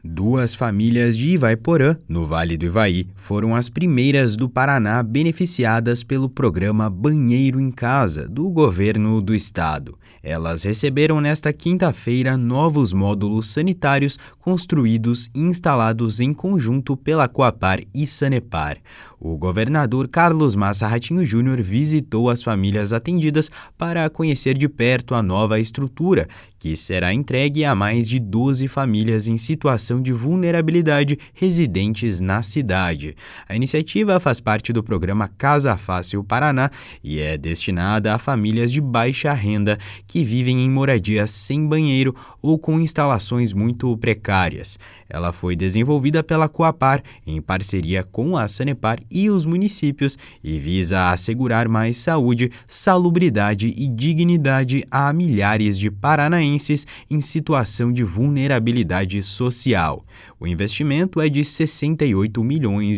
Duas famílias de Ivaiporã, no Vale do Ivaí, foram as primeiras do Paraná beneficiadas pelo programa Banheiro em Casa, do governo do estado. Elas receberam nesta quinta-feira novos módulos sanitários construídos e instalados em conjunto pela Coapar e Sanepar. O governador Carlos Massa Ratinho Júnior visitou as famílias atendidas para conhecer de perto a nova estrutura, que será entregue a mais de 12 famílias em situação de vulnerabilidade residentes na cidade. A iniciativa faz parte do programa Casa Fácil Paraná e é destinada a famílias de baixa renda que vivem em moradias sem banheiro ou com instalações muito precárias. Ela foi desenvolvida pela Coapar em parceria com a Sanepar e os municípios e visa assegurar mais saúde, salubridade e dignidade a milhares de paranaenses em situação de vulnerabilidade social. O investimento é de R$ 68 milhões.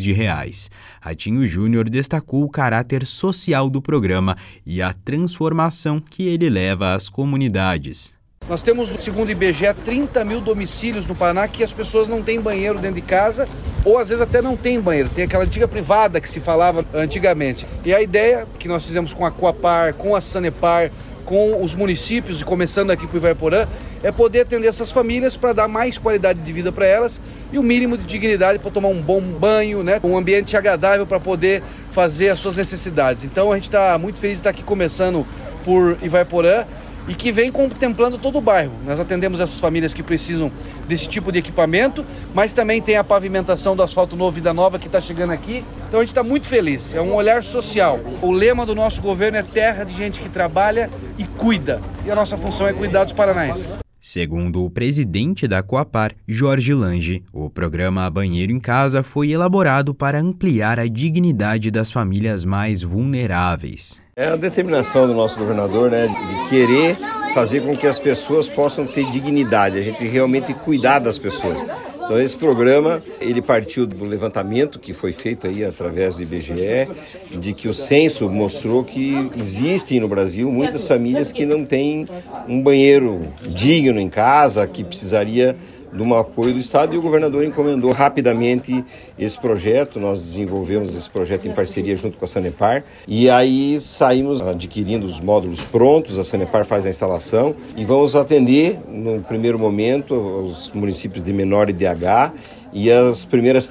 Ratinho Júnior destacou o caráter social do programa e a transformação que ele leva às comunidades. Nós temos, segundo o IBGE, 30 mil domicílios no Paraná que as pessoas não têm banheiro dentro de casa ou às vezes até não tem banheiro. Tem aquela antiga privada que se falava antigamente. E a ideia que nós fizemos com a Coapar, com a Sanepar, com os municípios, e começando aqui com o Ivaiporã, é poder atender essas famílias para dar mais qualidade de vida para elas e o mínimo de dignidade para tomar um bom banho, né? Um ambiente agradável para poder fazer as suas necessidades. Então a gente está muito feliz de estar aqui começando por Ivaiporã e que vem contemplando todo o bairro. Nós atendemos essas famílias que precisam desse tipo de equipamento, mas também tem a pavimentação do asfalto novo Vida Nova que está chegando aqui. Então a gente está muito feliz, é um olhar social. O lema do nosso governo é terra de gente que trabalha e cuida. E a nossa função é cuidar dos paranaenses. Segundo o presidente da Coapar, Jorge Lange, o programa Banheiro em Casa foi elaborado para ampliar a dignidade das famílias mais vulneráveis. É a determinação do nosso governador, de querer fazer com que as pessoas possam ter dignidade, a gente realmente cuidar das pessoas. Então esse programa, ele partiu do levantamento que foi feito aí através do IBGE, de que o censo mostrou que existem no Brasil muitas famílias que não têm um banheiro digno em casa, que precisaria de um apoio do Estado, e o governador encomendou rapidamente esse projeto. Nós desenvolvemos esse projeto em parceria junto com a Sanepar e aí saímos adquirindo os módulos prontos. A Sanepar faz a instalação e vamos atender no primeiro momento os municípios de menor IDH e as primeiras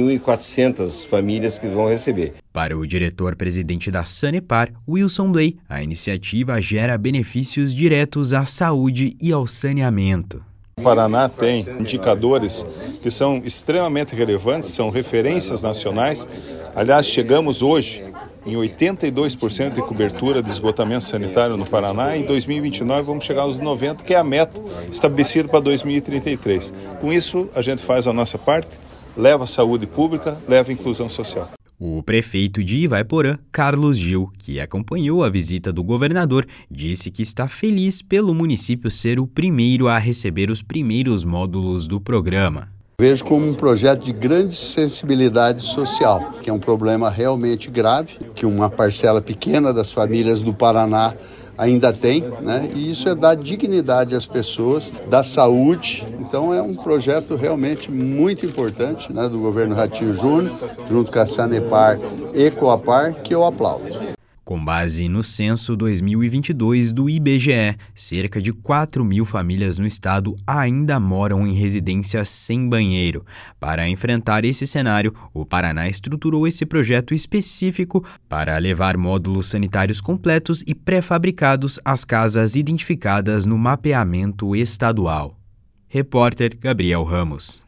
3.400 famílias que vão receber. Para o diretor-presidente da Sanepar, Wilson Bley, a iniciativa gera benefícios diretos à saúde e ao saneamento. O Paraná tem indicadores que são extremamente relevantes, são referências nacionais. Aliás, chegamos hoje em 82% de cobertura de esgotamento sanitário no Paraná. Em 2029 vamos chegar aos 90%, que é a meta estabelecida para 2033. Com isso, a gente faz a nossa parte, leva a saúde pública, leva a inclusão social. O prefeito de Ivaiporã, Carlos Gil, que acompanhou a visita do governador, disse que está feliz pelo município ser o primeiro a receber os primeiros módulos do programa. Vejo como um projeto de grande sensibilidade social, que é um problema realmente grave, que uma parcela pequena das famílias do Paraná ainda tem, né? E isso é dar dignidade às pessoas, dar saúde. Então é um projeto realmente muito importante, né, do governo Ratinho Júnior, junto com a Sanepar e Coapar, que eu aplaudo. Com base no censo 2022 do IBGE, cerca de 4.000 famílias no estado ainda moram em residências sem banheiro. Para enfrentar esse cenário, o Paraná estruturou esse projeto específico para levar módulos sanitários completos e pré-fabricados às casas identificadas no mapeamento estadual. Repórter Gabriel Ramos.